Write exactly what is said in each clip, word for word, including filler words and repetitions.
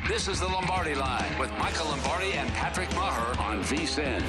This is the Lombardi Line with Michael Lombardi and Patrick Maher on V S I N.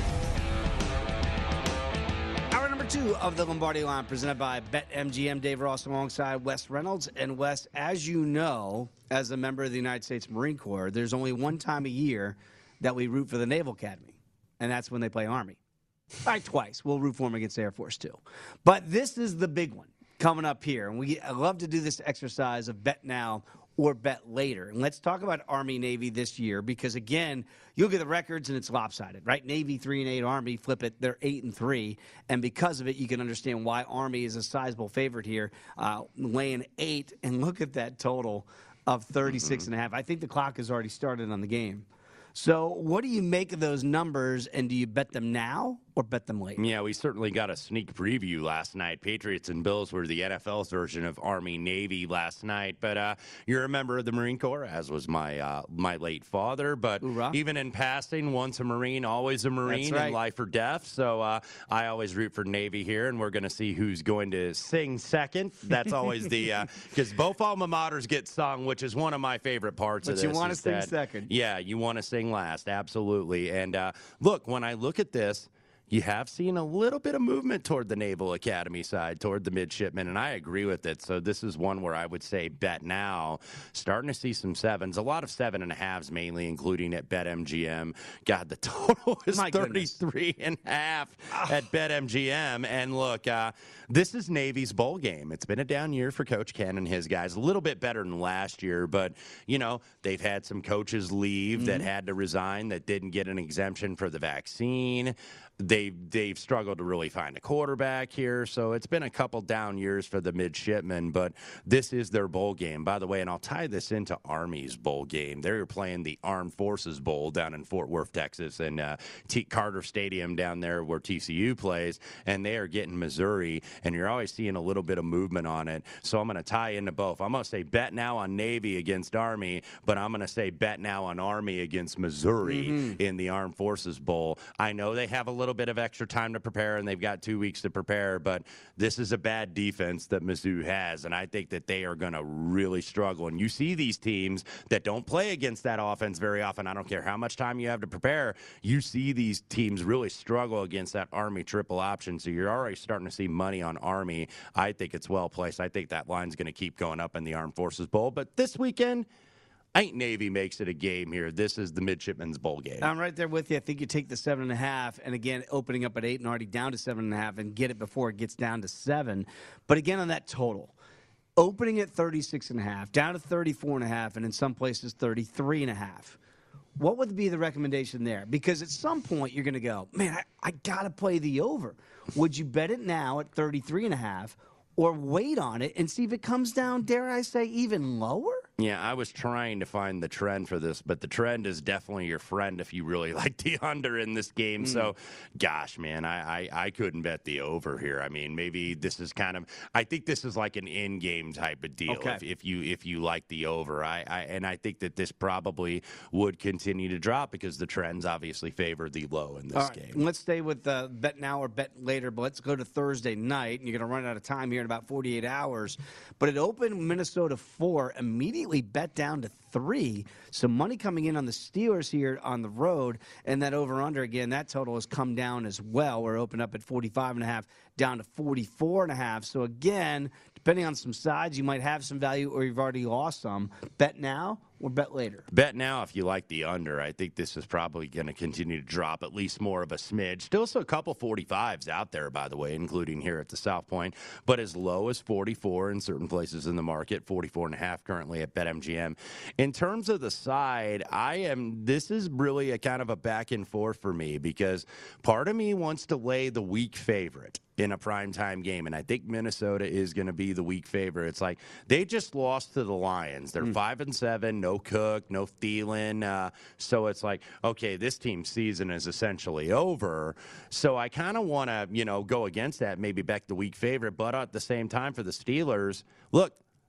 Hour number two of the Lombardi Line presented by BetMGM. Dave Ross alongside Wes Reynolds. And Wes, as you know, as a member of the United States Marine Corps, there's only one time a year that we root for the Naval Academy, and that's when they play Army. All right, twice. We'll root for them against Air Force too. But this is the big one coming up here. And we I love to do this exercise of bet now or bet later. And let's talk about Army-Navy this year because, again, you look at the records and it's lopsided, right? Navy three and eight, Army, flip it, they're eight and three. And because of it, you can understand why Army is a sizable favorite here, uh, laying eight. And look at that total of thirty-six mm-hmm. and a half. I think the clock has already started on the game. So what do you make of those numbers, and do you bet them now or bet them later? Yeah, we certainly got a sneak preview last night. Patriots and Bills were the N F L's version of Army-Navy last night. But uh, you're a member of the Marine Corps, as was my uh, my late father. But Hoorah. Even in passing, once a Marine, always a Marine, right. in life or death. So uh, I always root for Navy here, and we're going to see who's going to sing second. That's always the uh, – because both alma maters get sung, which is one of my favorite parts but of this. But you want to sing that, second. Yeah, you want to sing last, absolutely. And uh, look, when I look at this, you have seen a little bit of movement toward the Naval Academy side, toward the midshipmen, and I agree with it. So this is one where I would say bet now. Starting to see some sevens, a lot of seven and a halves mainly, including at BetMGM. God, the total is My thirty-three and a half at BetMGM. And look, uh, this is Navy's bowl game. It's been a down year for Coach Ken and his guys. A little bit better than last year, but, you know, they've had some coaches leave mm-hmm. that had to resign, that didn't get an exemption for the vaccine. They've, they've struggled to really find a quarterback here, so it's been a couple down years for the midshipmen, but this is their bowl game. By the way, and I'll tie this into Army's bowl game. They're playing the Armed Forces Bowl down in Fort Worth, Texas, and uh, T. Carter Stadium down there where T C U plays, and they are getting Missouri, and you're always seeing a little bit of movement on it, so I'm going to tie into both. I'm going to say bet now on Navy against Army, but I'm going to say bet now on Army against Missouri mm-hmm. in the Armed Forces Bowl. I know they have a little bit of extra time to prepare, and they've got two weeks to prepare, but this is a bad defense that Mizzou has, and I think that they are going to really struggle. And you see these teams that don't play against that offense very often. I don't care how much time you have to prepare. You see these teams really struggle against that Army triple option, so you're already starting to see money on Army. I think it's well placed. I think that line's going to keep going up in the Armed Forces Bowl, but this weekend, I think Navy makes it a game here. This is the Midshipmen's Bowl game. I'm right there with you. I think you take the seven and a half, and again, opening up at eight and already down to seven and a half, and get it before it gets down to seven. But again, on that total, opening at thirty-six and a half, down to thirty-four and a half, and in some places thirty-three and a half. What would be the recommendation there? Because at some point you're going to go, man, I, I got to play the over. Would you bet it now at thirty-three and a half, or wait on it and see if it comes down, dare I say, even lower? Yeah, I was trying to find the trend for this, but the trend is definitely your friend if you really like the under in this game. Mm. So, gosh, man, I, I, I couldn't bet the over here. I mean, maybe this is kind of – I think this is like an in-game type of deal okay. if, if you if you like the over. I, I And I think that this probably would continue to drop because the trends obviously favor the low in this All right, game. Let's stay with uh, bet now or bet later, but let's go to Thursday night. And you're going to run out of time here in about forty-eight hours. But it opened Minnesota four, immediately bet down to three. Some money coming in on the Steelers here on the road, and that over-under, again, that total has come down as well. We're open up at forty-five and a half, down to forty-four and a half. So again, depending on some sides, you might have some value or you've already lost some. Bet now or bet later? Bet now if you like the under. I think this is probably going to continue to drop at least more of a smidge. Still a couple forty-fives out there, by the way, including here at the South Point, but as low as forty-four in certain places in the market, forty-four and a half currently at BetMGM. In terms of the side, I am, this is really a kind of a back and forth for me because part of me wants to lay the weak favorite in a primetime game, and I think Minnesota is going to be the weak favorite. It's like they just lost to the Lions. They're mm. five and seven, no Cook, no Thielen, uh, so it's like, okay, this team's season is essentially over. So I kind of want to, you know, go against that, maybe back the weak favorite, but at the same time for the Steelers, look,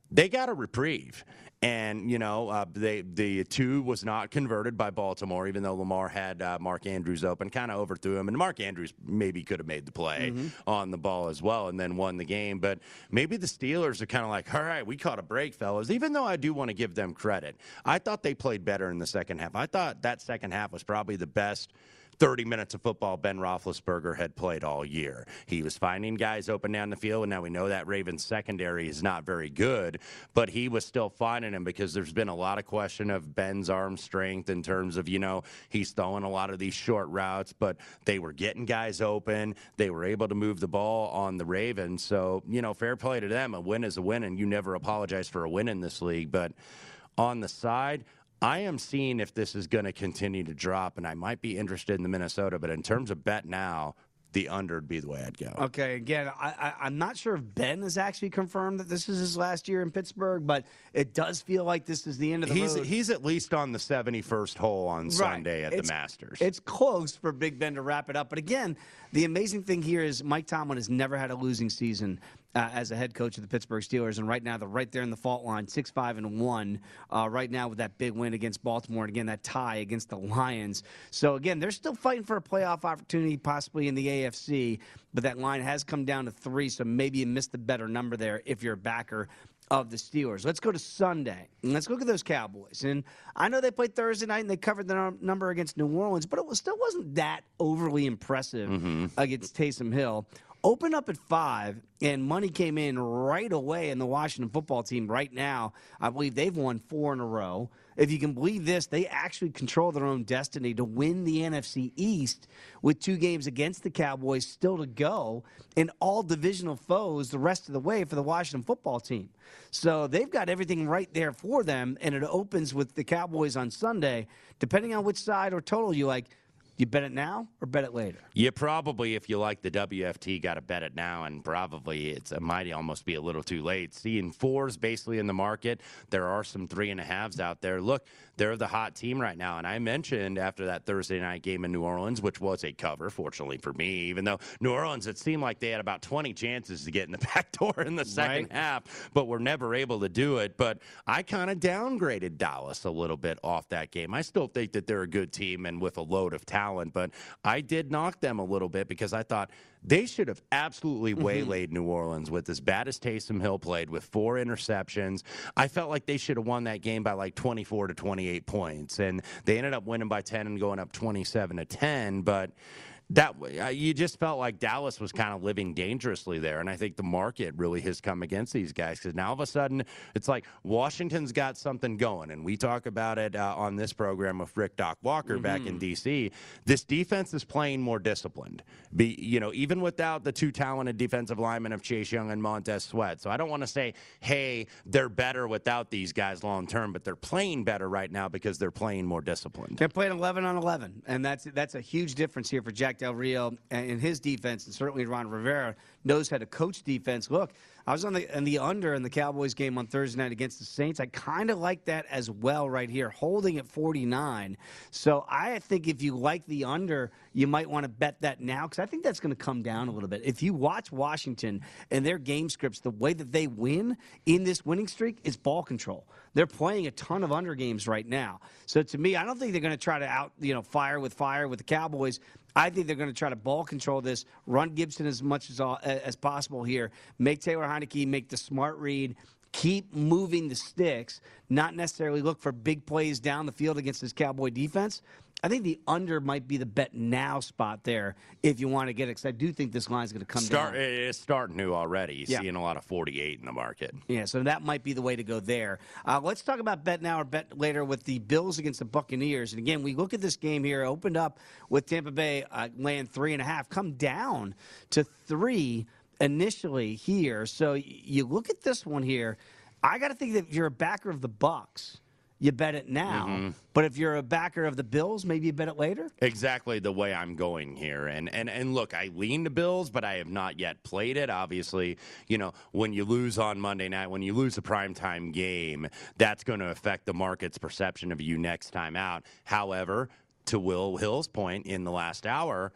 they got a reprieve. And, you know, uh, they, the two was not converted by Baltimore, even though Lamar had uh, Mark Andrews open, kind of overthrew him. And Mark Andrews maybe could have made the play mm-hmm. on the ball as well and then won the game. But maybe the Steelers are kind of like, all right, we caught a break, fellas, even though I do want to give them credit. I thought they played better in the second half. I thought that second half was probably the best thirty minutes of football Ben Roethlisberger had played all year. He was finding guys open down the field, and now we know that Ravens secondary is not very good, but he was still finding them because there's been a lot of question of Ben's arm strength in terms of, you know, he's throwing a lot of these short routes, but they were getting guys open. They were able to move the ball on the Ravens. So, you know, fair play to them. A win is a win, and you never apologize for a win in this league. But on the side, I am seeing if this is going to continue to drop, and I might be interested in the Minnesota, but in terms of bet now, the under would be the way I'd go. Okay, again, I, I, I'm not sure if Ben has actually confirmed that this is his last year in Pittsburgh, but it does feel like this is the end of the he's, road. He's at least on the seventy-first hole on right. Sunday at it's, the Masters. It's close for Big Ben to wrap it up. But again, the amazing thing here is Mike Tomlin has never had a losing season Uh, as a head coach of the Pittsburgh Steelers, and right now they're right there in the fault line, six five and one. Uh, right now with that big win against Baltimore, and again that tie against the Lions. So again, they're still fighting for a playoff opportunity, possibly in the A F C. But that line has come down to three, so maybe you missed the better number there if you're a backer of the Steelers. Let's go to Sunday, and let's look at those Cowboys. And I know they played Thursday night, and they covered the num- number against New Orleans, but it was, still wasn't that overly impressive mm-hmm. against Taysom Hill. Opened up at five, and money came in right away in the Washington football team. Right now, I believe they've won four in a row. If you can believe this, they actually control their own destiny to win the N F C East with two games against the Cowboys still to go, and all divisional foes the rest of the way for the Washington football team. So they've got everything right there for them, and it opens with the Cowboys on Sunday. Depending on which side or total you like, you bet it now or bet it later? You probably, if you like the W F T, got to bet it now, and probably it's, it might almost be a little too late. Seeing fours basically in the market, there are some three and a halves out there. Look, they're the hot team right now, and I mentioned after that Thursday night game in New Orleans, which was a cover, fortunately for me, even though New Orleans, it seemed like they had about twenty chances to get in the back door in the second right. half, but were never able to do it. But I kind of downgraded Dallas a little bit off that game. I still think that they're a good team and with a load of talent. But I did knock them a little bit because I thought they should have absolutely waylaid mm-hmm. New Orleans with as bad as Taysom Hill played with four interceptions. I felt like they should have won that game by like twenty-four to twenty-eight points. And they ended up winning by ten and going up twenty-seven to ten. But that uh, you just felt like Dallas was kind of living dangerously there, and I think the market really has come against these guys because now all of a sudden it's like Washington's got something going, and we talk about it uh, on this program with Rick Doc Walker mm-hmm. back in D C. This defense is playing more disciplined, Be you know even without the two talented defensive linemen of Chase Young and Montez Sweat. So I don't want to say, hey, they're better without these guys long term, but they're playing better right now because they're playing more disciplined. They're playing eleven on eleven, and that's that's a huge difference here for Jack Del Rio and his defense, and certainly Ron Rivera knows how to coach defense. Look, I was on the on the under in the Cowboys game on Thursday night against the Saints. I kind of like that as well right here, holding at forty-nine. So I think if you like the under, you might want to bet that now because I think that's going to come down a little bit. If you watch Washington and their game scripts, the way that they win in this winning streak is ball control. They're playing a ton of under games right now. So to me, I don't think they're going to try to out, you know, fire with fire with the Cowboys. I think they're going to try to ball control this, run Gibson as much as, as possible here, make Taylor Heineke make the smart read, keep moving the sticks, not necessarily look for big plays down the field against this Cowboy defense. I think the under might be the bet now spot there if you want to get it, because I do think this line is going to come Start, down. It's starting to already. You're yeah. seeing a lot of forty-eight in the market. Yeah, so that might be the way to go there. Uh, let's talk about bet now or bet later with the Bills against the Buccaneers. And again, we look at this game here, opened up with Tampa Bay uh, laying three and a half, come down to three initially here. So y- you look at this one here. I got to think that if you're a backer of the Bucs, you bet it now. Mm-hmm. But if you're a backer of the Bills, maybe you bet it later? Exactly the way I'm going here. And and and look, I lean to Bills, but I have not yet played it. Obviously, you know, when you lose on Monday night, when you lose a primetime game, that's going to affect the market's perception of you next time out. However, to Will Hill's point in the last hour,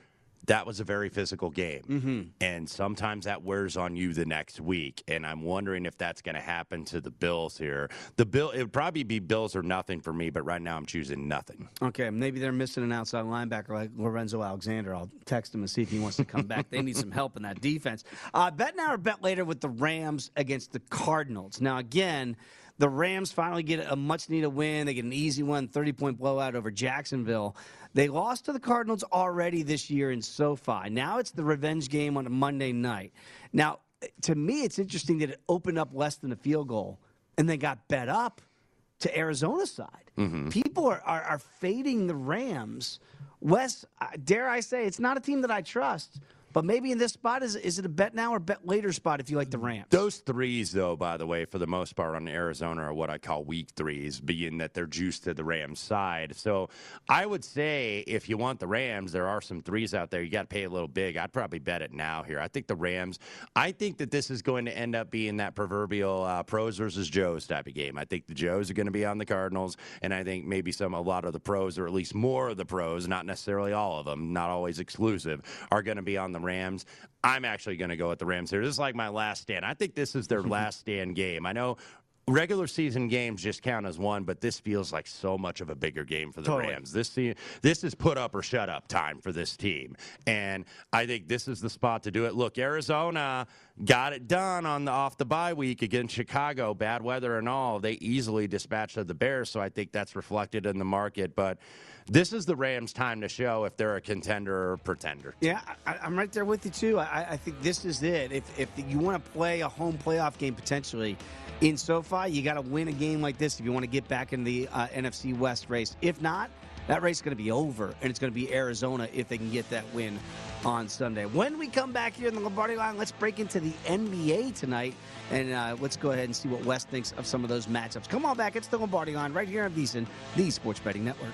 that was a very physical game. Mm-hmm. And sometimes that wears on you the next week. And I'm wondering if that's going to happen to the Bills here. The Bill, it would probably be Bills or nothing for me, but right now I'm choosing nothing. Okay, maybe they're missing an outside linebacker like Lorenzo Alexander. I'll text him and see if he wants to come back. They need some help in that defense. Uh, bet now or bet later with the Rams against the Cardinals. Now, again, the Rams finally get a much-needed win. They get an easy one, thirty-point blowout over Jacksonville. They lost to the Cardinals already this year in SoFi. Now it's the revenge game on a Monday night. Now, to me, it's interesting that it opened up less than a field goal and then got bet up to Arizona's side. Mm-hmm. People are, are, are fading the Rams. Wes, dare I say, it's not a team that I trust. But maybe in this spot, is, is it a bet now or bet later spot if you like the Rams? Those threes, though, by the way, for the most part on Arizona are what I call weak threes, being that they're juiced to the Rams side. So I would say if you want the Rams, there are some threes out there. You got to pay a little big. I'd probably bet it now here. I think the Rams, I think that this is going to end up being that proverbial uh, pros versus Joes type of game. I think the Joes are going to be on the Cardinals, and I think maybe some, a lot of the pros, or at least more of the pros, not necessarily all of them, not always exclusive, are going to be on the Rams. I'm actually going to go with the Rams here. This is like my last stand. I think this is their last stand game. I know regular season games just count as one, but this feels like so much of a bigger game for the Totally. Rams. This this is put up or shut up time for this team, and I think this is the spot to do it. Look, Arizona got it done on the off the bye week against Chicago, bad weather and all. They easily dispatched the Bears, so I think that's reflected in the market. But this is the Rams' time to show if they're a contender or pretender. Yeah, I, I'm right there with you, too. I, I think this is it. If, if you want to play a home playoff game potentially in SoFi, you got to win a game like this if you want to get back in the uh, N F C West race. If not, that race is going to be over, and it's going to be Arizona if they can get that win on Sunday. When we come back here in the Lombardi Line, let's break into the N B A tonight, and uh, let's go ahead and see what Wes thinks of some of those matchups. Come on back. It's the Lombardi Line right here on VSiN, the Sports Betting Network.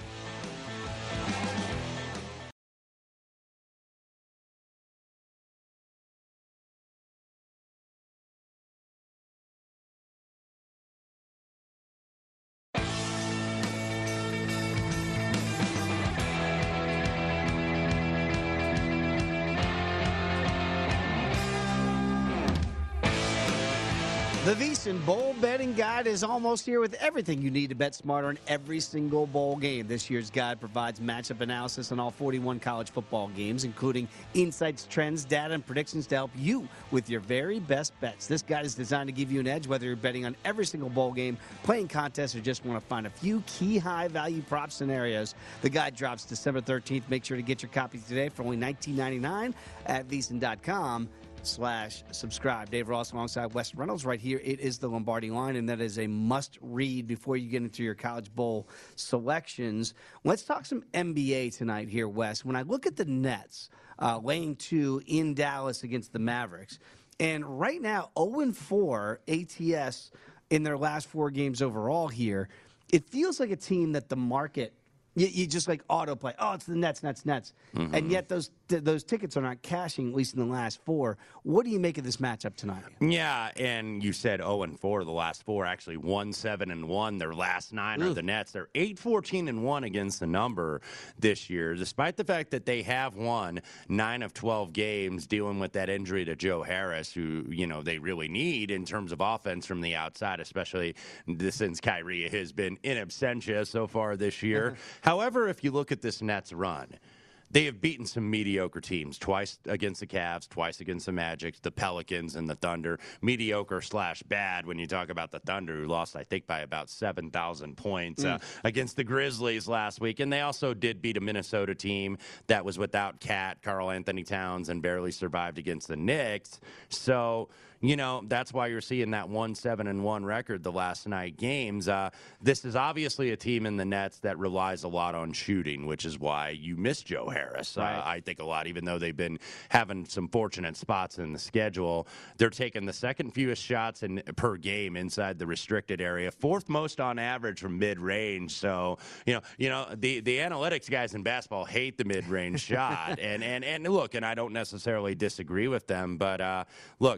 The VSiN Bowl Betting Guide is almost here with everything you need to bet smarter in every single bowl game. This year's guide provides matchup analysis on all forty-one college football games, including insights, trends, data, and predictions to help you with your very best bets. This guide is designed to give you an edge whether you're betting on every single bowl game, playing contests, or just want to find a few key high-value prop scenarios. The guide drops December thirteenth. Make sure to get your copies today for only nineteen ninety-nine at VSiN dot com. slash subscribe. Dave Ross alongside Wes Reynolds right here. It is the Lombardi Line, and that is a must-read before you get into your College Bowl selections. Let's talk some N B A tonight here, Wes. When I look at the Nets uh, laying two in Dallas against the Mavericks, and right now oh and four A T S in their last four games overall here, it feels like a team that the market You, you just like autoplay. Oh, it's the Nets, Nets, Nets. Mm-hmm. And yet those th- those tickets are not cashing, at least in the last four. What do you make of this matchup tonight? Yeah, and you said oh and four the last four. Actually, one, seven, and one. Their last nine are the Nets. They're eight, fourteen, and one against the number this year, despite the fact that they have won nine of twelve games dealing with that injury to Joe Harris, who, you know, they really need in terms of offense from the outside, especially since Kyrie has been in absentia so far this year. However, if you look at this Nets run, they have beaten some mediocre teams, twice against the Cavs, twice against the Magic, the Pelicans, and the Thunder. Mediocre slash bad when you talk about the Thunder, who lost, I think, by about seven thousand points mm. uh, against the Grizzlies last week. And they also did beat a Minnesota team that was without Cat, Karl Anthony Towns, and barely survived against the Knicks. So, you know, that's why you're seeing that one seven and one record the last night games. Uh, this is obviously a team in the Nets that relies a lot on shooting, which is why you miss Joe Harris. Right. Uh, I think a lot, even though they've been having some fortunate spots in the schedule. They're taking the second fewest shots in, per game inside the restricted area, fourth most on average from mid-range. So, you know, you know the, the analytics guys in basketball hate the mid-range shot. And, and, and look, and I don't necessarily disagree with them, but uh, look,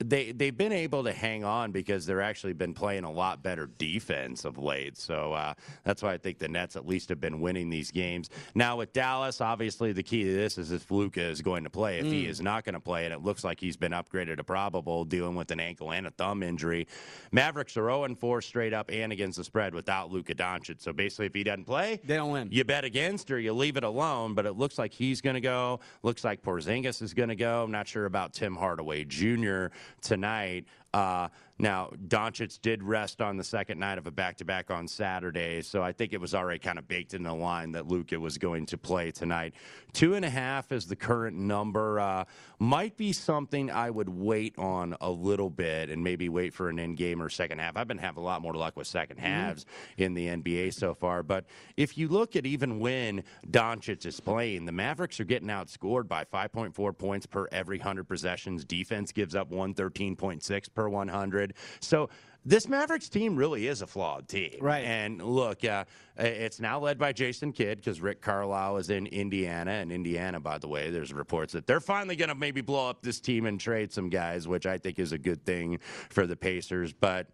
they they've been able to hang on because they're actually been playing a lot better defense of late. So uh, that's why I think the Nets at least have been winning these games. Now with Dallas, obviously the key to this is if Luka is going to play. If mm. he is not going to play, and it looks like he's been upgraded to probable, dealing with an ankle and a thumb injury. Mavericks are oh and four straight up and against the spread without Luka Doncic. So basically, if he doesn't play, they don't win. You bet against or you leave it alone. But it looks like he's going to go. Looks like Porzingis is going to go. I'm not sure about Tim Hardaway Junior tonight. Uh, now, Doncic did rest on the second night of a back-to-back on Saturday, so I think it was already kind of baked in the line that Luka was going to play tonight. Two and a half is the current number. Uh, might be something I would wait on a little bit and maybe wait for an in-game or second half. I've been having a lot more luck with second halves mm-hmm. in the N B A so far, but if you look at even when Doncic is playing, the Mavericks are getting outscored by five point four points per every one hundred possessions. Defense gives up one thirteen point six per one hundred. So this Mavericks team really is a flawed team. Right. And look, uh, it's now led by Jason Kidd because Rick Carlisle is in Indiana. And Indiana, by the way, there's reports that they're finally going to maybe blow up this team and trade some guys, which I think is a good thing for the Pacers. But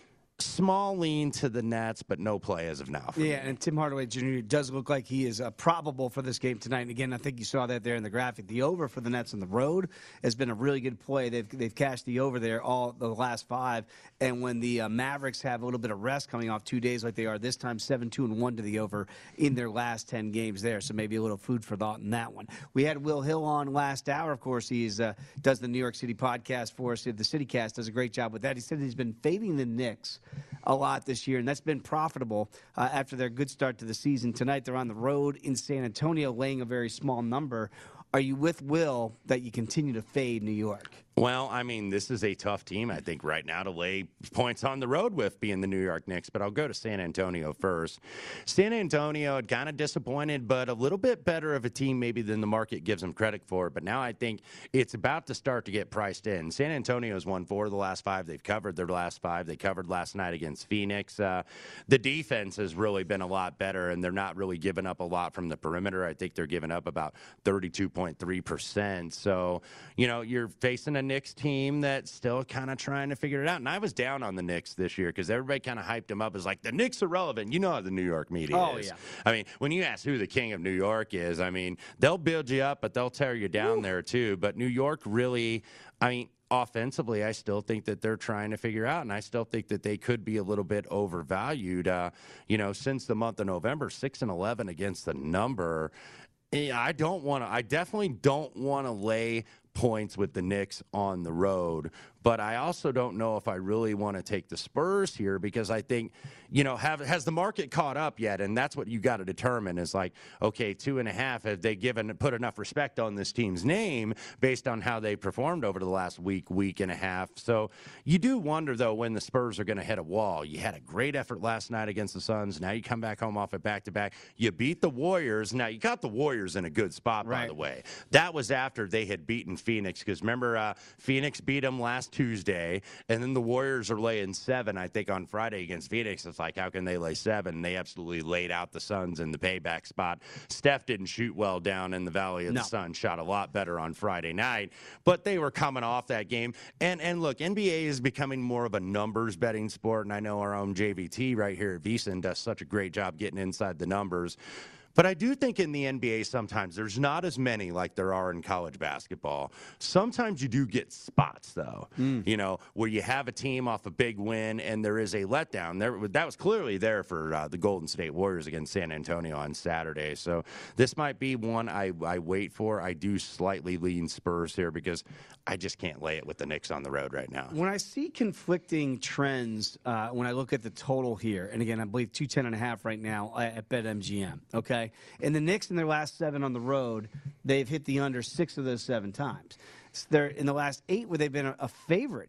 small lean to the Nets, but no play as of now. Yeah, me. and Tim Hardaway Junior does look like he is uh, probable for this game tonight. And again, I think you saw that there in the graphic. The over for the Nets on the road has been a really good play. They've they've cashed the over there all the last five. And when the uh, Mavericks have a little bit of rest coming off two days like they are this time, seven two and one to the over in their last ten games there. So maybe a little food for thought in that one. We had Will Hill on last hour. Of course, he uh, does the New York City podcast for us. The CityCast does a great job with that. He said he's been fading the Knicks a lot this year, and that's been profitable uh, after their good start to the season. Tonight they're on the road in San Antonio, laying a very small number. Are you with Will that you continue to fade New York? Well, I mean, this is a tough team, I think, right now to lay points on the road with, being the New York Knicks, but I'll go to San Antonio first. San Antonio had kind of disappointed, but a little bit better of a team maybe than the market gives them credit for, but now I think it's about to start to get priced in. San Antonio's won four of the last five. They've covered their last five. They covered last night against Phoenix. Uh, the defense has really been a lot better, and they're not really giving up a lot from the perimeter. I think they're giving up about thirty-two point three percent. So, you know, you're facing a Knicks team that's still kind of trying to figure it out. And I was down on the Knicks this year because everybody kind of hyped them up as like, the Knicks are relevant. You know how the New York media oh, is. Yeah. I mean, when you ask who the king of New York is, I mean, they'll build you up, but they'll tear you down Ooh. there too. But New York really, I mean, offensively, I still think that they're trying to figure out, and I still think that they could be a little bit overvalued. Uh, you know, since the month of November, six and eleven against the number. I don't want to. I definitely don't want to lay points with the Knicks on the road, but I also don't know if I really want to take the Spurs here because I think, you know, have has the market caught up yet? And that's what you got to determine is like, okay, two and a half, have they given put enough respect on this team's name based on how they performed over the last week, week and a half? So you do wonder, though, when the Spurs are going to hit a wall. You had a great effort last night against the Suns. Now you come back home off a back-to-back. You beat the Warriors. Now you got the Warriors in a good spot, right. by the way. That was after they had beaten Phoenix because remember, uh, Phoenix beat them last Tuesday, and then the Warriors are laying seven, I think, on Friday against Phoenix. It's like, how can they lay seven? They absolutely laid out the Suns in the payback spot. Steph didn't shoot well down in the Valley of no. the Sun, shot a lot better on Friday night, but they were coming off that game. And and look, N B A is becoming more of a numbers betting sport, and I know our own J V T right here at VSiN does such a great job getting inside the numbers. But I do think in the N B A sometimes there's not as many like there are in college basketball. Sometimes you do get spots, though, mm. you know, where you have a team off a big win and there is a letdown. There, that was clearly there for uh, the Golden State Warriors against San Antonio on Saturday. So this might be one I, I wait for. I do slightly lean Spurs here because I just can't lay it with the Knicks on the road right now. When I see conflicting trends, uh, when I look at the total here, and again, I believe two ten and a half right now at BetMGM, okay? And the Knicks in their last seven on the road, they've hit the under six of those seven times. They're in the last eight where they've been a, a favorite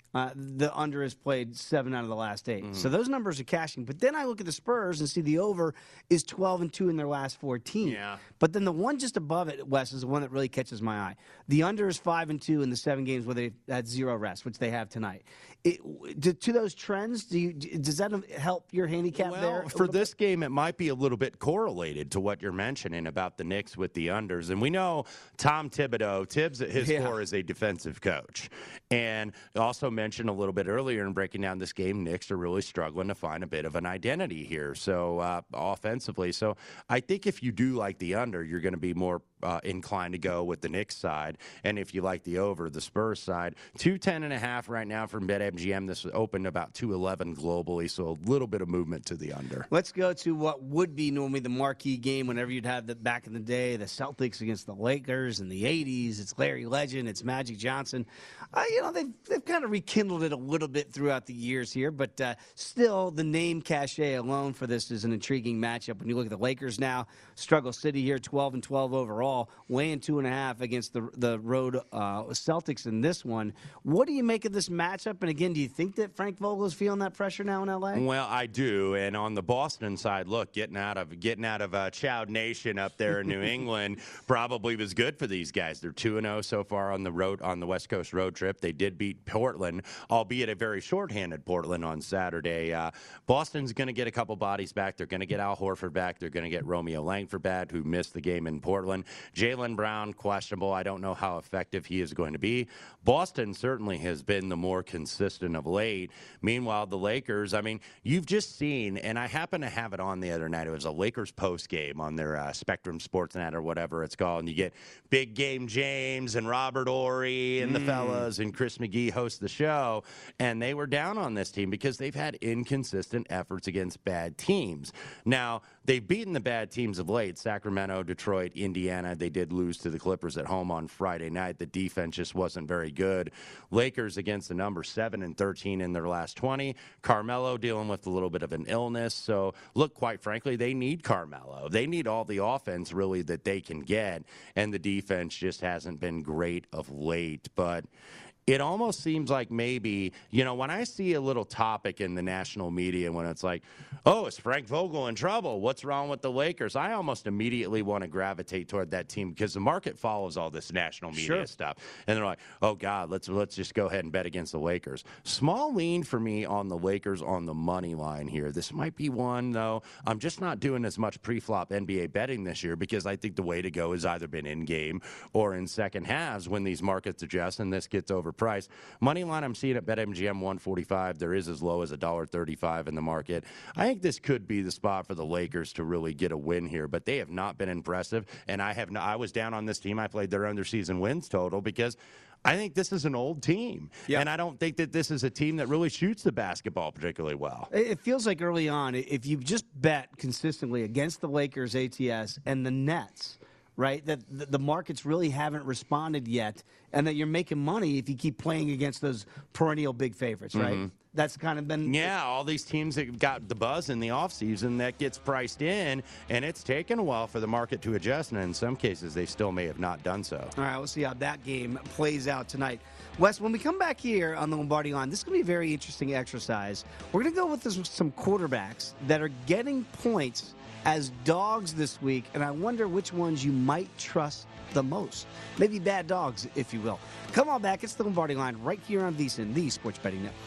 Uh, the under has played seven out of the last eight. Mm. So those numbers are cashing. But then I look at the Spurs and see the over is twelve and two in their last fourteen. Yeah. But then the one just above it, Wes, is the one that really catches my eye. The under is five and two in the seven games where they had zero rest, which they have tonight. It, to, to those trends, do you, does that help your handicap well, there? For this game, it might be a little bit correlated to what you're mentioning about the Knicks with the unders. And we know Tom Thibodeau, Tibbs at his yeah. core is a defensive coach. And also mentioned a little bit earlier in breaking down this game, Knicks are really struggling to find a bit of an identity here. So uh, offensively. So I think if you do like the under, you're going to be more Uh, inclined to go with the Knicks side. And if you like the over, the Spurs side, two ten and a half right now from BetMGM. This opened about two eleven globally, so a little bit of movement to the under. Let's go to what would be normally the marquee game whenever you'd have the back in the day, the Celtics against the Lakers in the eighties. It's Larry Legend, it's Magic Johnson. Uh, you know, they've, they've kind of rekindled it a little bit throughout the years here, but uh, still the name cachet alone for this is an intriguing matchup. When you look at the Lakers now, struggle city here, twelve and twelve overall. Weighing two and a half against the the road uh, Celtics in this one. What do you make of this matchup? And again, do you think that Frank Vogel is feeling that pressure now in L A? Well, I do. And on the Boston side, look, getting out of getting out of uh, Chow Nation up there in New England probably was good for these guys. They're two and zero so far on the road on the West Coast road trip. They did beat Portland, albeit a very shorthanded Portland on Saturday. Uh, Boston's going to get a couple bodies back. They're going to get Al Horford back. They're going to get Romeo Langford back, who missed the game in Portland. Jaylen Brown, questionable. I don't know how effective he is going to be. Boston certainly has been the more consistent of late. Meanwhile, the Lakers, I mean, you've just seen, and I happen to have it on the other night. It was a Lakers post game on their uh, Spectrum Sportsnet or whatever it's called. And you get Big Game James and Robert Horry and mm. the fellas, and Chris McGee host the show. And they were down on this team because they've had inconsistent efforts against bad teams. Now, they've beaten the bad teams of late. Sacramento, Detroit, Indiana. They did lose to the Clippers at home on Friday night. The defense just wasn't very good. Lakers against the number seven and thirteen in their last twenty. Carmelo dealing with a little bit of an illness. So, look, quite frankly, they need Carmelo. They need all the offense, really, that they can get. And the defense just hasn't been great of late. But it almost seems like maybe, you know, when I see a little topic in the national media when it's like, oh, is Frank Vogel in trouble? What's wrong with the Lakers? I almost immediately want to gravitate toward that team because the market follows all this national media sure. stuff. And they're like, oh, God, let's let's just go ahead and bet against the Lakers. Small lean for me on the Lakers on the money line here. This might be one, though. I'm just not doing as much pre-flop N B A betting this year because I think the way to go has either been in-game or in second halves when these markets adjust and this gets over price. Money line I'm seeing at BetMGM one forty-five. There is as low as one dollar thirty-five in the market. I think this could be the spot for the Lakers to really get a win here, but they have not been impressive. And I have not, I was down on this team. I played their underseason wins total because I think this is an old team. Yep. And I don't think that this is a team that really shoots the basketball particularly well. It feels like early on, if you just bet consistently against the Lakers, A T S, and the Nets, right, that the markets really haven't responded yet, and that you're making money if you keep playing against those perennial big favorites, right? Mm-hmm. That's kind of been... Yeah, all these teams that got the buzz in the offseason, that gets priced in, and it's taken a while for the market to adjust, and in some cases, they still may have not done so. All right, we'll see how that game plays out tonight. Wes, when we come back here on the Lombardi line, this is going to be a very interesting exercise. We're going to go with this, some quarterbacks that are getting points as dogs this week, and I wonder which ones you might trust the most. Maybe bad dogs, if you will. Come on back. It's the Lombardi line right here on VSiN, the Sports Betting Network.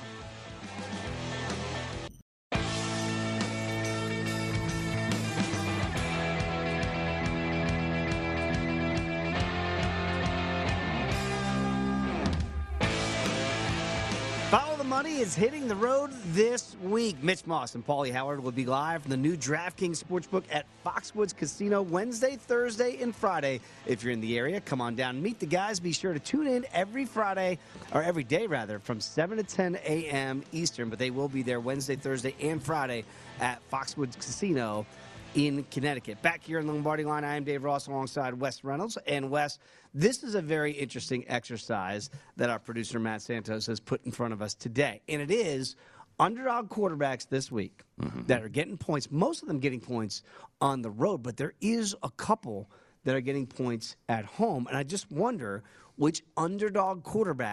Money is hitting the road this week. Mitch Moss and Paulie Howard will be live from the new DraftKings Sportsbook at Foxwoods Casino Wednesday, Thursday, and Friday. If you're in the area, come on down and meet the guys. Be sure to tune in every Friday, or every day rather, from seven to ten a.m. Eastern. But they will be there Wednesday, Thursday, and Friday at Foxwoods Casino in Connecticut. Back here on the Lombardi line, I am Dave Ross alongside Wes Reynolds. And Wes, this is a very interesting exercise that our producer Matt Santos has put in front of us today. And it is underdog quarterbacks this week mm-hmm. that are getting points, most of them getting points on the road, but there is a couple that are getting points at home. And I just wonder which underdog quarterback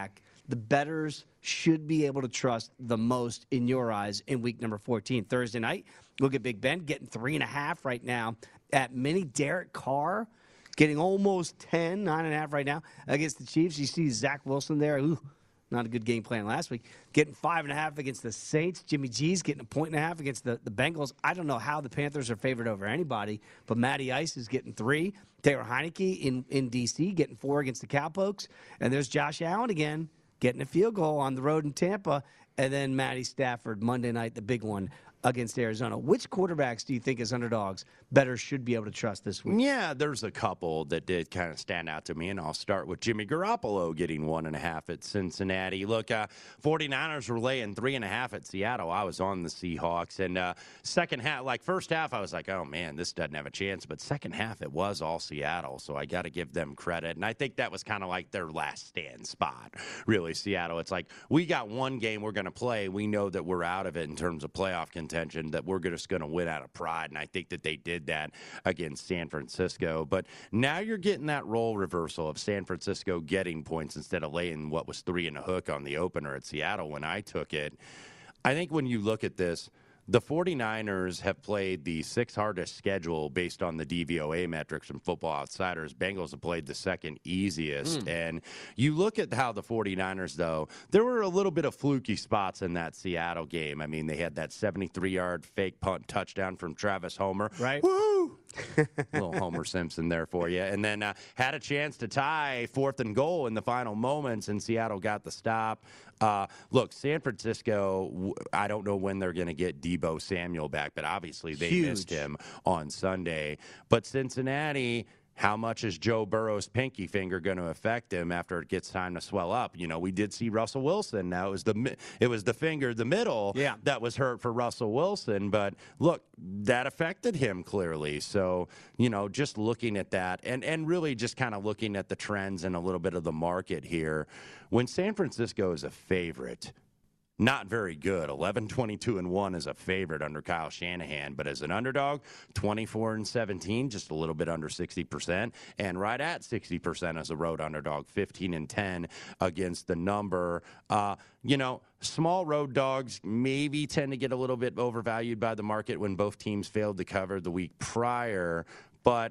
the bettors should be able to trust the most in your eyes in week number fourteen. Thursday night, look at Big Ben getting three and a half right now at mini. Derek Carr getting almost ten, nine and a half right now against the Chiefs. You see Zach Wilson there. Ooh, not a good game plan last week. Getting five and a half against the Saints. Jimmy G's getting a point and a half against the, the Bengals. I don't know how the Panthers are favored over anybody, but Matty Ice is getting three. Taylor Heineke in, in D C getting four against the Cowpokes. And there's Josh Allen again getting a field goal on the road in Tampa. And then Matty Stafford, Monday night, the big one against Arizona. Which quarterbacks do you think as underdogs better should be able to trust this week? Yeah, there's a couple that did kind of stand out to me, and I'll start with Jimmy Garoppolo getting one and a half at Cincinnati. Look, uh, 49ers were laying three and a half at Seattle. I was on the Seahawks, and uh, second half, like first half, I was like, oh, man, this doesn't have a chance, but second half, it was all Seattle, so I got to give them credit, and I think that was kind of like their last stand spot, really, Seattle. It's like, we got one game we're going to play. We know that we're out of it in terms of playoff contention. That we're just going to win out of pride, and I think that they did that against San Francisco. But now you're getting that role reversal of San Francisco getting points instead of laying what was three and a hook on the opener at Seattle when I took it. I think when you look at this, the 49ers have played the sixth hardest schedule based on the D V O A metrics from Football Outsiders. Bengals have played the second easiest. Mm. And you look at how the 49ers, though, there were a little bit of fluky spots in that Seattle game. I mean, they had that seventy-three-yard fake punt touchdown from Travis Homer. Right. Woo! Little Homer Simpson there for you. And then uh, had a chance to tie fourth and goal in the final moments, and Seattle got the stop. Uh, look, San Francisco, I don't know when they're going to get Deebo Samuel back, but obviously they Huge. missed him on Sunday. But Cincinnati, how much is Joe Burrow's pinky finger going to affect him after it gets time to swell up? You know, we did see Russell Wilson. Now it was the it was the finger, the middle, yeah. that was hurt for Russell Wilson. But look, that affected him clearly. So, you know, just looking at that and, and really just kind of looking at the trends and a little bit of the market here. When San Francisco is a favorite, not very good. eleven, twenty-two, and one is a favorite under Kyle Shanahan, but as an underdog, twenty-four and seventeen, just a little bit under sixty percent, and right at sixty percent as a road underdog, fifteen and ten against the number. Uh, you know, small road dogs maybe tend to get a little bit overvalued by the market when both teams failed to cover the week prior, but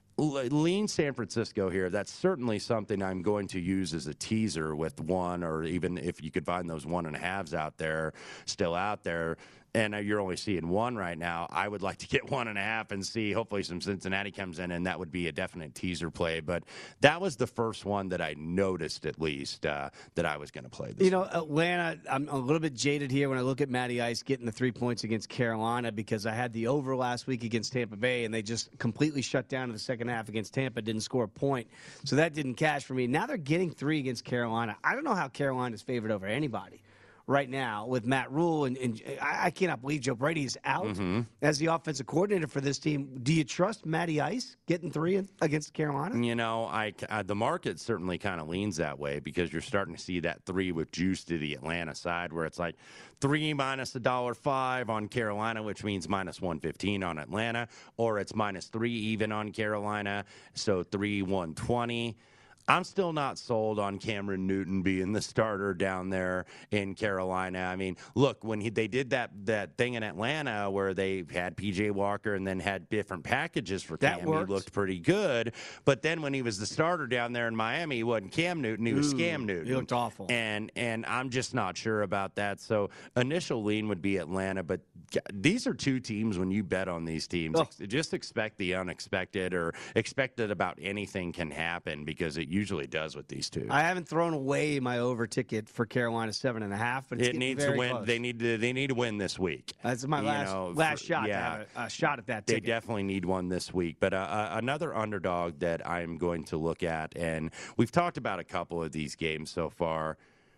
lean San Francisco here. That's certainly something I'm going to use as a teaser with one, or even if you could find those one and a halves out there, still out there. And you're only seeing one right now. I would like to get one and a half and see. Hopefully some Cincinnati comes in, and that would be a definite teaser play. But that was the first one that I noticed, at least, uh, that I was going to play this You know, week. Atlanta, I'm a little bit jaded here when I look at Matty Ice getting the three points against Carolina because I had the over last week against Tampa Bay, and they just completely shut down in the second half against Tampa, didn't score a point. So that didn't cash for me. Now they're getting three against Carolina. I don't know how Carolina's favored over anybody right now with Matt Rule, and, and I, I cannot believe Joe Brady is out mm-hmm. as the offensive coordinator for this team. Do you trust Matty Ice getting three in, against Carolina? You know, I, uh, the market certainly kind of leans that way because you're starting to see that three with juice to the Atlanta side where it's like three minus a dollar five on Carolina, which means minus one fifteen on Atlanta, or it's minus three even on Carolina, so three one twenty. I'm still not sold on Cameron Newton being the starter down there in Carolina. I mean, look, when he, they did that that thing in Atlanta where they had P J Walker and then had different packages for Cam, he looked pretty good. But then when he was the starter down there in Miami, he wasn't Cam Newton, he was Ooh, Scam Newton. He looked awful. And, and I'm just not sure about that. So initial lean would be Atlanta, but these are two teams when you bet on these teams, oh. just expect the unexpected or expect that about anything can happen because it usually does with these two. I haven't thrown away my over ticket for Carolina seven and a half, but it's it needs to win. Close. They need to. They need to win this week. That's my you last know, last for, shot. Yeah, to have a, a shot at that. They ticket. definitely need one this week. But uh, uh, another underdog that I'm going to look at, and we've talked about a couple of these games so far.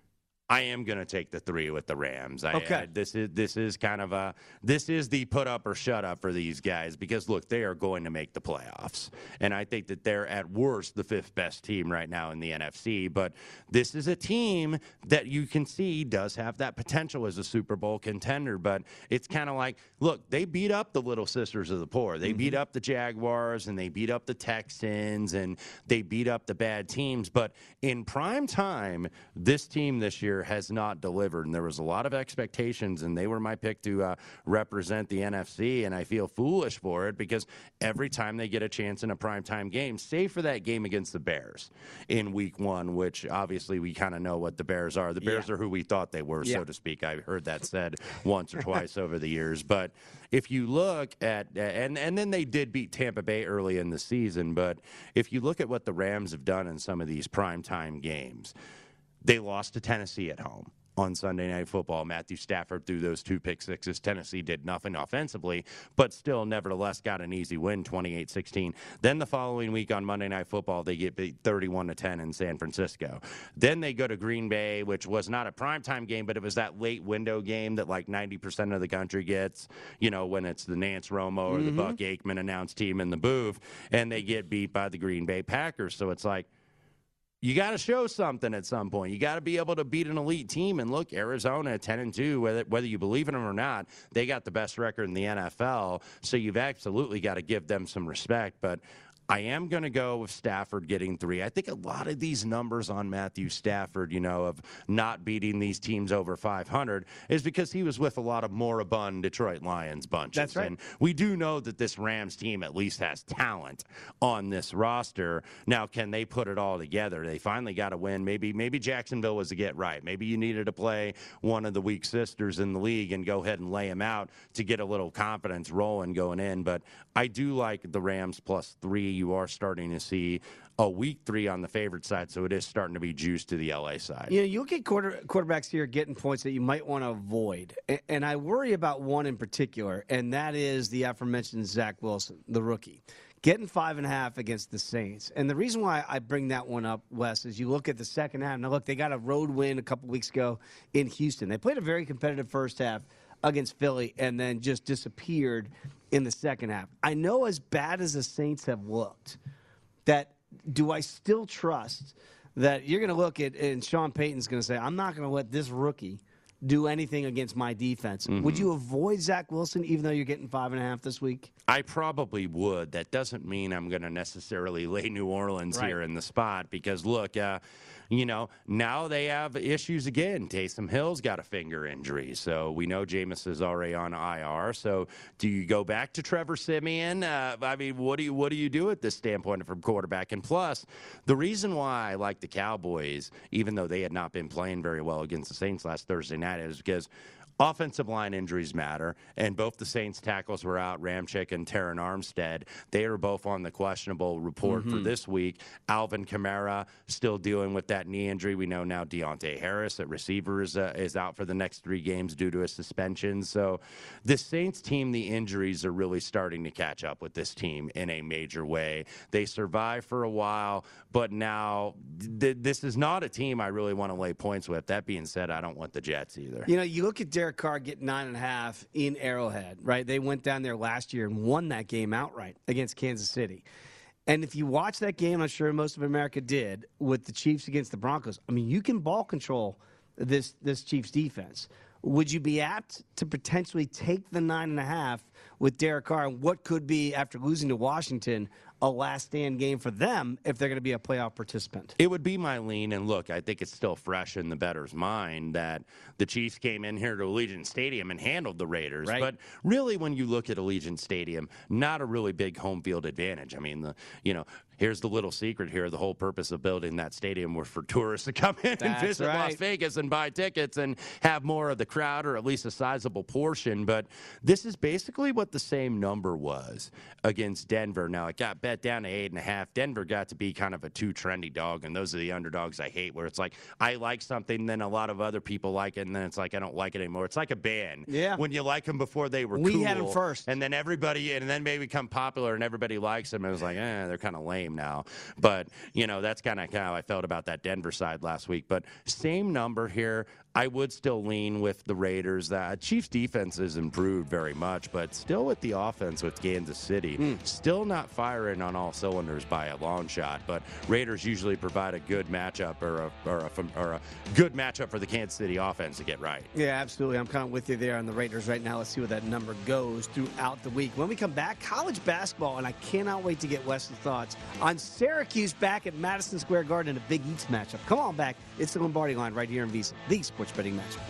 I am going to take the three with the Rams. I, Okay. I, this is this is kind of a this is the put up or shut up for these guys because look, they are going to make the playoffs, and I think that they're at worst the fifth best team right now in the N F C. But this is a team that you can see does have that potential as a Super Bowl contender. But it's kind of like, look, they beat up the Little Sisters of the Poor. They mm-hmm. beat up the Jaguars and they beat up the Texans and they beat up the bad teams. But in prime time, this team this year has not delivered, and there was a lot of expectations, and they were my pick to uh, represent the N F C, and I feel foolish for it because every time they get a chance in a primetime game, save for that game against the Bears in week one, which obviously we kind of know what the Bears are. The Bears yeah. are who we thought they were, yeah. so to speak. I've heard that said once or twice over the years, but if you look at, and, and then they did beat Tampa Bay early in the season, but if you look at what the Rams have done in some of these primetime games, they lost to Tennessee at home on Sunday Night Football. Matthew Stafford threw those two pick sixes. Tennessee did nothing offensively, but still nevertheless got an easy win, twenty-eight sixteen. Then the following week on Monday Night Football, they get beat thirty-one to ten in San Francisco. Then they go to Green Bay, which was not a primetime game, but it was that late window game that like ninety percent of the country gets, you know, when it's the Nance Romo or mm-hmm. the Buck Aikman announced team in the booth, and they get beat by the Green Bay Packers. So it's like, you got to show something at some point. You got to be able to beat an elite team. And look, Arizona ten and two, whether whether you believe in them or not, they got the best record in the N F L. So you've absolutely got to give them some respect. But I am going to go with Stafford getting three. I think a lot of these numbers on Matthew Stafford, you know, of not beating these teams over five hundred is because he was with a lot of moribund Detroit Lions bunches. That's right. And we do know that this Rams team at least has talent on this roster. Now, can they put it all together? They finally got to win. Maybe maybe Jacksonville was a get right. Maybe you needed to play one of the weak sisters in the league and go ahead and lay them out to get a little confidence rolling going in. But I do like the Rams plus three. You are starting to see a week three on the favorite side, so it is starting to be juiced to the L A side. You know, you look at quarter, quarterbacks here getting points that you might want to avoid, and, and I worry about one in particular, and that is the aforementioned Zach Wilson, the rookie, getting five and a half against the Saints. And the reason why I bring that one up, Wes, is you look at the second half. Now, look, they got a road win a couple weeks ago in Houston. They played a very competitive first half against Philly and then just disappeared in the second half. I know as bad as the Saints have looked, that do I still trust that you're going to look at, and Sean Payton's going to say, I'm not going to let this rookie do anything against my defense. Mm-hmm. Would you avoid Zach Wilson even though you're getting five and a half this week? I probably would. That doesn't mean I'm going to necessarily lay New Orleans right here in the spot because, look, uh, you know, now they have issues again. Taysom Hill's got a finger injury, so we know Jameis is already on I R. So do you go back to Trevor Siemian? Uh, I mean, what do you what do you do at this standpoint from quarterback? And plus, the reason why I like the Cowboys, even though they had not been playing very well against the Saints last Thursday night, is because offensive line injuries matter, and both the Saints tackles were out, Ramczyk and Terran Armstead. They are both on the questionable report mm-hmm. for this week. Alvin Kamara still dealing with that knee injury. We know now Deontay Harris at receiver is, uh, is out for the next three games due to a suspension. So the Saints team, the injuries are really starting to catch up with this team in a major way. They survived for a while, but now th- this is not a team I really want to lay points with. That being said, I don't want the Jets either. You know, you look at Derek Carr getting nine and a half in Arrowhead, right? They went down there last year and won that game outright against Kansas City. And if you watch that game, I'm sure most of America did, with the Chiefs against the Broncos, I mean, you can ball control this this Chiefs defense. Would you be apt to potentially take the nine and a half with Derek Carr and what could be, after losing to Washington, a last stand game for them if they're going to be a playoff participant? It would be my lean, and look, I think it's still fresh in the bettor's mind that the Chiefs came in here to Allegiant Stadium and handled the Raiders. Right. But really, when you look at Allegiant Stadium, not a really big home field advantage. I mean, the you know, here's the little secret here. The whole purpose of building that stadium was for tourists to come in That's and visit right. Las Vegas and buy tickets and have more of the crowd, or at least a sizable portion. But this is basically what the same number was against Denver. Now, it got bet down to eight and a half. Denver got to be kind of a too trendy dog, and those are the underdogs I hate, where it's like I like something, then a lot of other people like it, and then it's like I don't like it anymore. It's like a band. Yeah. When you like them before they were we cool. had them first. And then everybody, and then they become popular, and everybody likes them, and it was like, eh, they're kind of lame. game now. But, you know, that's kind of how I felt about that Denver side last week. But same number here. I would still lean with the Raiders. That Chiefs defense has improved very much, but still with the offense with Kansas City, mm. still not firing on all cylinders by a long shot. But Raiders usually provide a good matchup or a, or a, or a good matchup for the Kansas City offense to get right. Yeah, absolutely. I'm kind of with you there on the Raiders right now. Let's see where that number goes throughout the week. When we come back, college basketball, and I cannot wait to get Wes's thoughts on Syracuse back at Madison Square Garden in a Big East matchup. Come on back. It's the Lombardi Line right here in VSiN, the Sports Betting Matchup.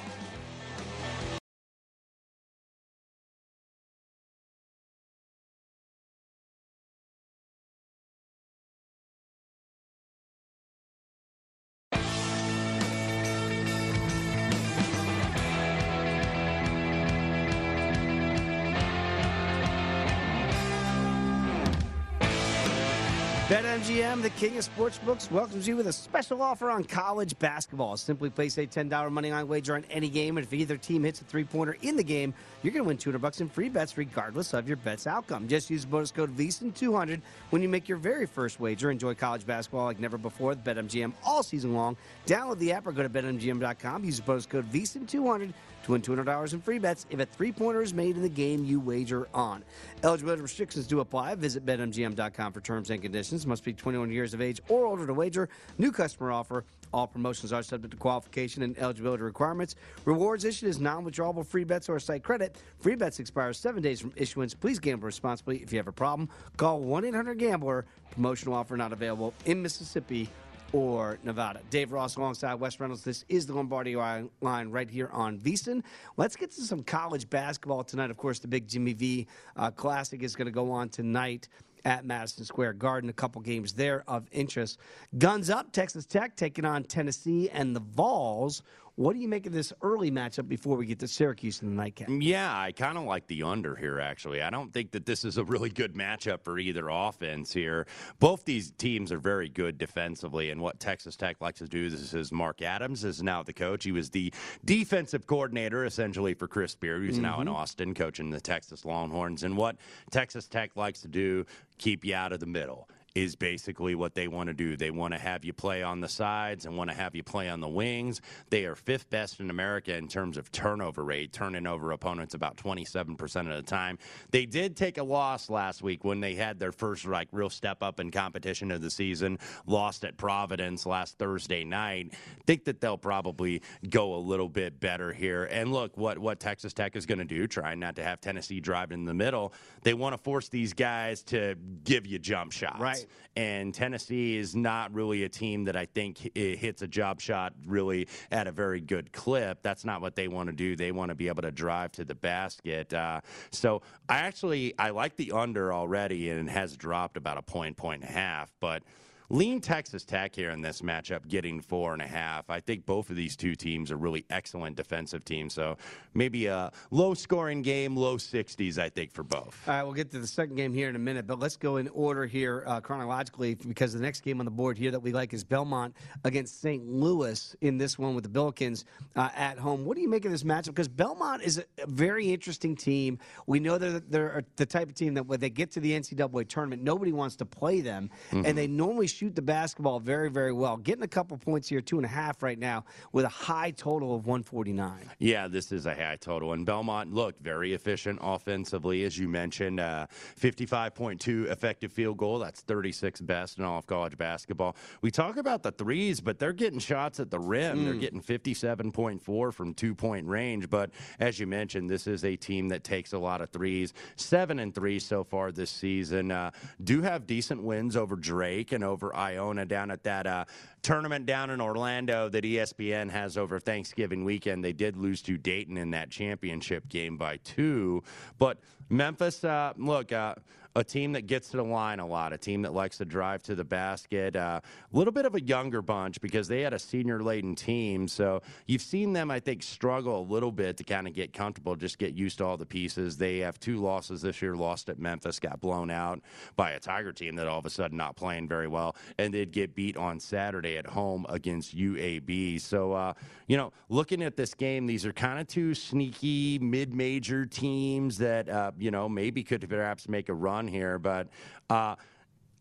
BetMGM, the king of sportsbooks, welcomes you with a special offer on college basketball. Simply place a ten dollars moneyline wager on any game, and if either team hits a three-pointer in the game, you're going to win two hundred bucks in free bets regardless of your bet's outcome. Just use the bonus code VSiN two hundred when you make your very first wager. Enjoy college basketball like never before with BetMGM all season long. Download the app or go to Bet M G M dot com. Use the bonus code VSiN two hundred to win two hundred dollars in free bets if a three-pointer is made in the game you wager on. Eligibility restrictions do apply. Visit Bet M G M dot com for terms and conditions. Must be twenty-one years of age or older to wager. New customer offer. All promotions are subject to qualification and eligibility requirements. Rewards issued as non-withdrawable free bets or site credit. Free bets expire seven days from issuance. Please gamble responsibly. If you have a problem, call one eight hundred gambler. Promotional offer not available in Mississippi or Nevada. Dave Ross alongside Wes Reynolds. This is the Lombardi Line right here on VSiN. Let's get to some college basketball tonight. Of course, the big Jimmy V uh, Classic is going to go on tonight at Madison Square Garden. A couple games there of interest. Guns up, Texas Tech taking on Tennessee and the Vols. What do you make of this early matchup before we get to Syracuse in the nightcap? Yeah, I kind of like the under here, actually. I don't think that this is a really good matchup for either offense here. Both these teams are very good defensively, and what Texas Tech likes to do this is Mark Adams is now the coach. He was the defensive coordinator, essentially, for Chris Beard, who's mm-hmm. now in Austin coaching the Texas Longhorns. And what Texas Tech likes to do, keep you out of the middle, is basically what they want to do. They want to have you play on the sides and want to have you play on the wings. They are fifth best in America in terms of turnover rate, turning over opponents about twenty-seven percent of the time. They did take a loss last week when they had their first like real step up in competition of the season, lost at Providence last Thursday night. Think that they'll probably go a little bit better here. And look, what, what Texas Tech is going to do, trying not to have Tennessee driving in the middle, they want to force these guys to give you jump shots. Right. And Tennessee is not really a team that I think it hits a jump shot really at a very good clip. That's not what they want to do. They want to be able to drive to the basket. Uh, so I actually, I like the under already, and it has dropped about a point, point and a half. But lean Texas Tech here in this matchup, getting four and a half. I think both of these two teams are really excellent defensive teams. So maybe a low-scoring game, low sixties, I think, for both. All right, we'll get to the second game here in a minute, but let's go in order here uh, chronologically, because the next game on the board here that we like is Belmont against Saint Louis in this one with the Billikens uh, at home. What do you make of this matchup? Because Belmont is a very interesting team. We know they're, they're the type of team that when they get to the N C double A tournament, nobody wants to play them, mm-hmm. and they normally shoot the basketball very, very well. Getting a couple points here, two and a half right now, with a high total of one forty-nine. Yeah, this is a high total. And Belmont looked very efficient offensively, as you mentioned. Uh, fifty-five point two effective field goal. That's thirty-sixth best in all of college basketball. We talk about the threes, but they're getting shots at the rim. Mm. They're getting fifty-seven point four from two-point range. But as you mentioned, this is a team that takes a lot of threes. Seven and three so far this season. Uh, do have decent wins over Drake and over Iona down at that uh, tournament down in Orlando that E S P N has over Thanksgiving weekend. They did lose to Dayton in that championship game by two. But Memphis, uh, look, uh, a team that gets to the line a lot, a team that likes to drive to the basket, uh, a little bit of a younger bunch because they had a senior-laden team. So you've seen them, I think, struggle a little bit to kind of get comfortable, just get used to all the pieces. They have two losses this year, lost at Memphis, got blown out by a Tiger team that all of a sudden not playing very well, and they'd get beat on Saturday at home against U A B. So, uh, you know, looking at this game, these are kind of two sneaky mid-major teams that, uh, you know, maybe could perhaps make a run here, but uh,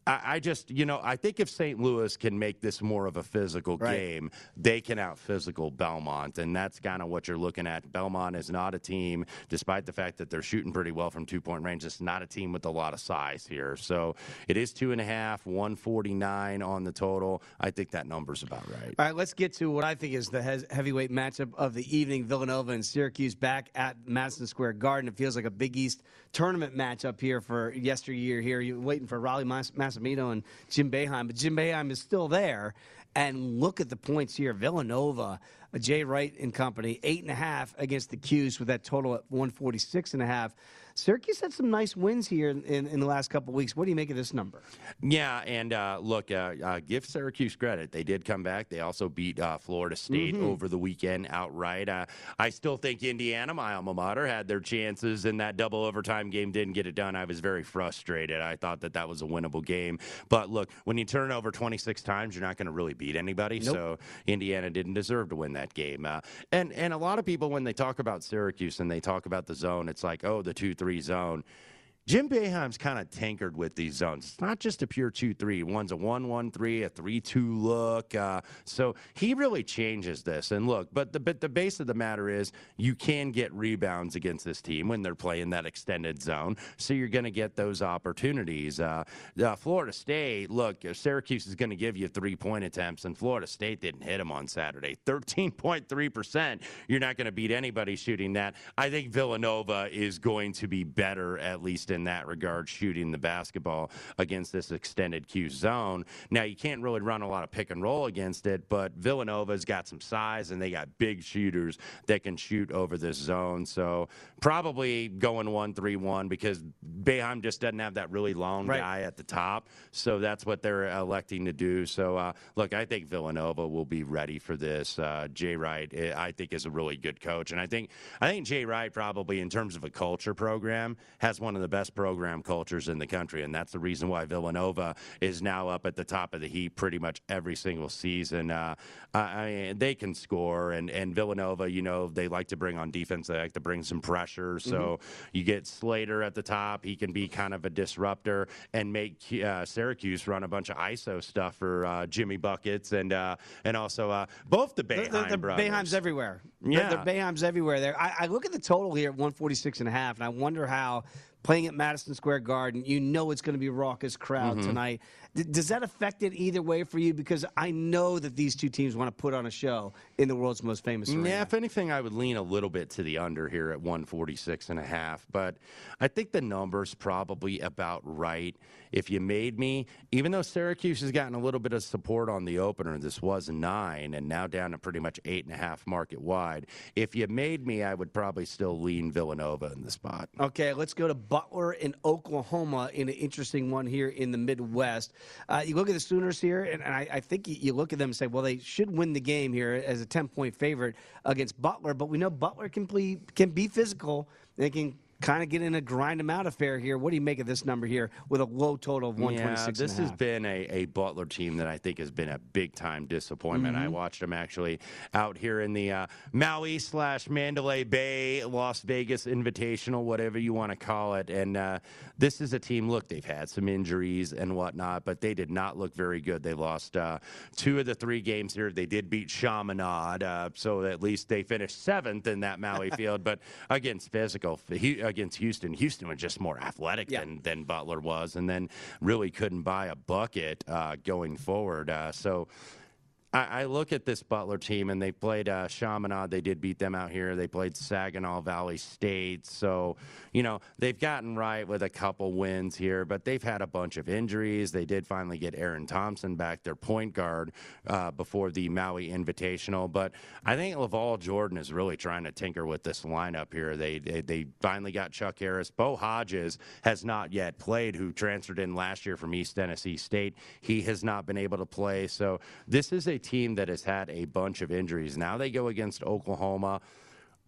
I, I just, you know, I think if Saint Louis can make this more of a physical Right. game, they can out-physical Belmont, and that's kind of what you're looking at. Belmont is not a team, despite the fact that they're shooting pretty well from two-point range, it's not a team with a lot of size here. So it is two and a half, one forty-nine on the total. I think that number's about right. All right, let's get to what I think is the he- heavyweight matchup of the evening. Villanova and Syracuse back at Madison Square Garden. It feels like a Big East tournament matchup here for yesteryear here. You're waiting for Raleigh Mas- Massimino and Jim Boeheim, but Jim Boeheim is still there. And look at the points here. Villanova, Jay Wright and company, eight and a half against the Cuse with that total at one forty-six and a half. Syracuse had some nice wins here in, in, in the last couple of weeks. What do you make of this number? Yeah, and uh, look, uh, uh, give Syracuse credit. They did come back. They also beat uh, Florida State Mm-hmm. over the weekend outright. Uh, I still think Indiana, my alma mater, had their chances in that double overtime game, didn't get it done. I was very frustrated. I thought that that was a winnable game. But look, when you turn it over twenty-six times, you're not going to really beat anybody. Nope. So Indiana didn't deserve to win that game. Uh, and, and a lot of people, when they talk about Syracuse and they talk about the zone, it's like, oh, the two three zone. Jim Boeheim's kind of tinkered with these zones. It's not just a pure two three. One's a one one three, a three two look. Uh, so he really changes this. And look, but the, but the base of the matter is you can get rebounds against this team when they're playing that extended zone. So you're going to get those opportunities. Uh, uh, Florida State, look, Syracuse is going to give you three-point attempts, and Florida State didn't hit them on Saturday. thirteen point three percent. You're not going to beat anybody shooting that. I think Villanova is going to be better, at least in that regard, shooting the basketball against this extended Q zone. Now, you can't really run a lot of pick and roll against it, but Villanova's got some size, and they got big shooters that can shoot over this zone. So probably going one three one because Boeheim just doesn't have that really long Right. guy at the top. So that's what they're electing to do. So, uh, look, I think Villanova will be ready for this. Uh, Jay Wright, I think, is a really good coach. And I think I think Jay Wright probably, in terms of a culture program, has one of the best program cultures in the country, and that's the reason why Villanova is now up at the top of the heap pretty much every single season. Uh, I mean, they can score, and, and Villanova, you know, they like to bring on defense. They like to bring some pressure. So mm-hmm. you get Slater at the top. He can be kind of a disruptor and make uh, Syracuse run a bunch of I S O stuff for uh, Jimmy Buckets and uh, and also uh, both the Boeheim the, the, the brothers. Boeheim's everywhere. Yeah. The, the Boeheim's everywhere there. I, I look at the total here at one forty-six and a half, and I wonder how playing at Madison Square Garden, you know it's going to be a raucous crowd mm-hmm. tonight. D- does that affect it either way for you? Because I know that these two teams want to put on a show in the world's most famous arena. Yeah, if anything, I would lean a little bit to the under here at one forty-six and a half. But I think the number's probably about right. If you made me, even though Syracuse has gotten a little bit of support on the opener, this was nine and now down to pretty much eight and a half market wide. If you made me, I would probably still lean Villanova in the spot. Okay, let's go to Butler in Oklahoma in an interesting one here in the Midwest. Uh, you look at the Sooners here, and, and I, I think you, you look at them and say, well, they should win the game here as a ten-point favorite against Butler, but we know Butler can, play, can be physical. They can kind of get in a grind them out affair here. What do you make of this number here with a low total of one twenty-six? Yeah, this has been a, a Butler team that I think has been a big-time disappointment. Mm-hmm. I watched them actually out here in the uh, Maui slash Mandalay Bay, Las Vegas Invitational, whatever you want to call it. And uh, this is a team, look, they've had some injuries and whatnot, but they did not look very good. They lost uh, two of the three games here. They did beat Chaminade, uh, so at least they finished seventh in that Maui field. But against physical, he, against Houston, Houston was just more athletic yeah. than, than Butler was, and then really couldn't buy a bucket uh, going forward. Uh, so I, I look at this Butler team, and they played uh, Chaminade. They did beat them out here. They played Saginaw Valley State. So, you know, they've gotten right with a couple wins here, but they've had a bunch of injuries. They did finally get Aaron Thompson back, their point guard, uh, before the Maui Invitational. But I think Laval Jordan is really trying to tinker with this lineup here. They, they, they finally got Chuck Harris. Bo Hodges has not yet played, who transferred in last year from East Tennessee State. He has not been able to play. So this is a team that has had a bunch of injuries. Now they go against Oklahoma.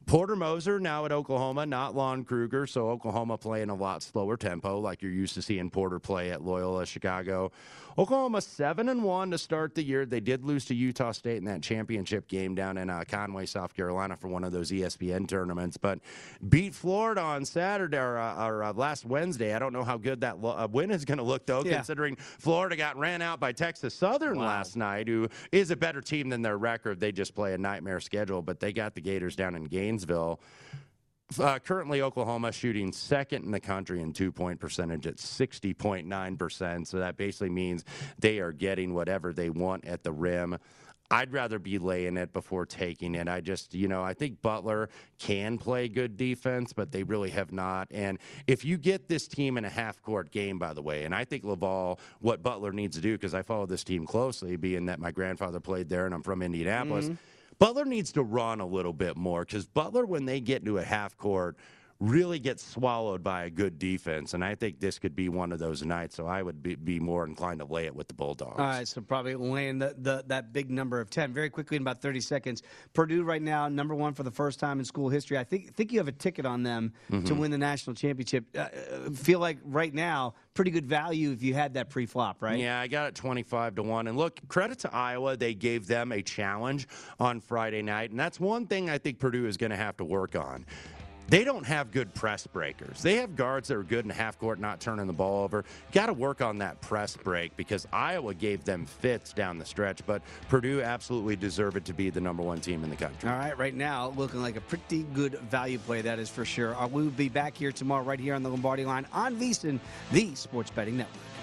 Porter Moser now at Oklahoma, not Lon Kruger, so Oklahoma playing a lot slower tempo like you're used to seeing Porter play at Loyola Chicago. Oklahoma seven and one to start the year. They did lose to Utah State in that championship game down in uh, Conway, South Carolina for one of those E S P N tournaments, but beat Florida on Saturday or, uh, or uh, last Wednesday. I don't know how good that lo- uh, win is going to look, though, yeah. considering Florida got ran out by Texas Southern wow. last night, who is a better team than their record. They just play a nightmare schedule, but they got the Gators down in Gainesville. Uh, currently, Oklahoma shooting second in the country in two-point percentage at sixty point nine percent. So that basically means they are getting whatever they want at the rim. I'd rather be laying it before taking it. I just, you know, I think Butler can play good defense, but they really have not. And if you get this team in a half-court game, by the way, and I think Laval, what Butler needs to do, because I follow this team closely, being that my grandfather played there and I'm from Indianapolis, mm-hmm. Butler needs to run a little bit more, because Butler, when they get into a half court, really gets swallowed by a good defense. And I think this could be one of those nights. So I would be, be more inclined to lay it with the Bulldogs. All right, so probably laying the, the, that big number of ten. Very quickly, in about thirty seconds, Purdue right now, number one for the first time in school history. I think think you have a ticket on them mm-hmm. to win the national championship. Uh, feel like right now, pretty good value if you had that pre-flop, right? Yeah, I got it twenty-five to one. And look, credit to Iowa. They gave them a challenge on Friday night. And that's one thing I think Purdue is going to have to work on. They don't have good press breakers. They have guards that are good in half court, not turning the ball over. Got to work on that press break, because Iowa gave them fits down the stretch, but Purdue absolutely deserved it to be the number one team in the country. All right, right now, looking like a pretty good value play, that is for sure. Uh, we will be back here tomorrow right here on the Lombardi Line on VSiN, the Sports Betting Network.